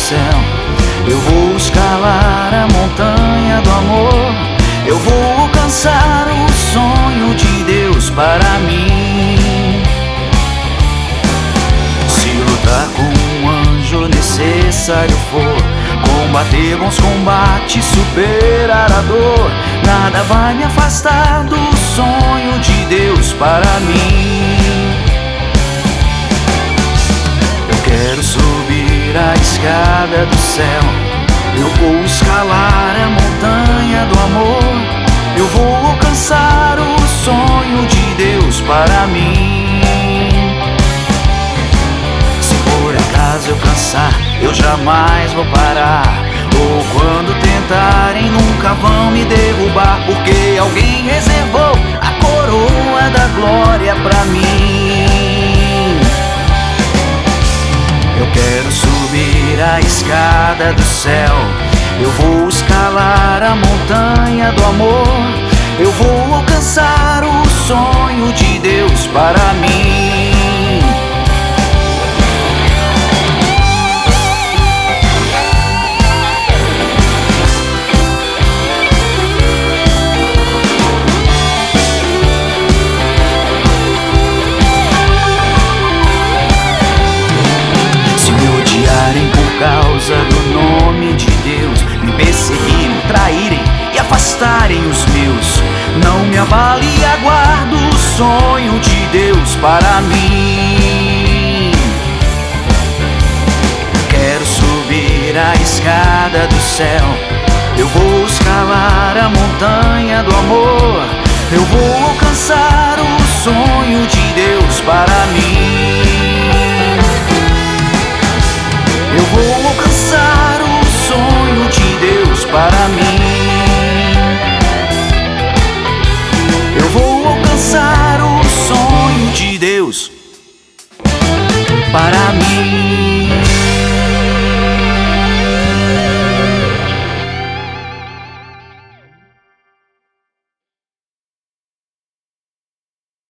céu. Eu vou escalar a montanha do amor. Eu vou alcançar o sonho de Deus para mim. Se lutar com um anjo necessário for, combater bons combates, superar a dor, nada vai me afastar do sonho de Deus para mim. Eu quero subir a escada do céu. Eu vou escalar a montanha do amor. Eu vou alcançar o sonho de Deus para mim. Se por acaso eu cansar, eu jamais vou parar. Ou quando tentarem, nunca vão me derrubar, porque alguém reservou a coroa da glória pra mim. Eu quero subir a escada do céu. Eu vou escalar a montanha do amor. Eu vou alcançar o sonho de Deus para mim. Por causa do nome de Deus, me perseguirem, traírem e afastarem os meus, não me abale e aguardo o sonho de Deus para mim. Quero subir a escada do céu. Eu vou escalar a montanha do amor. Eu vou alcançar o sonho de Deus para mim. Eu vou alcançar o sonho de Deus para mim. Eu vou alcançar o sonho de Deus para mim.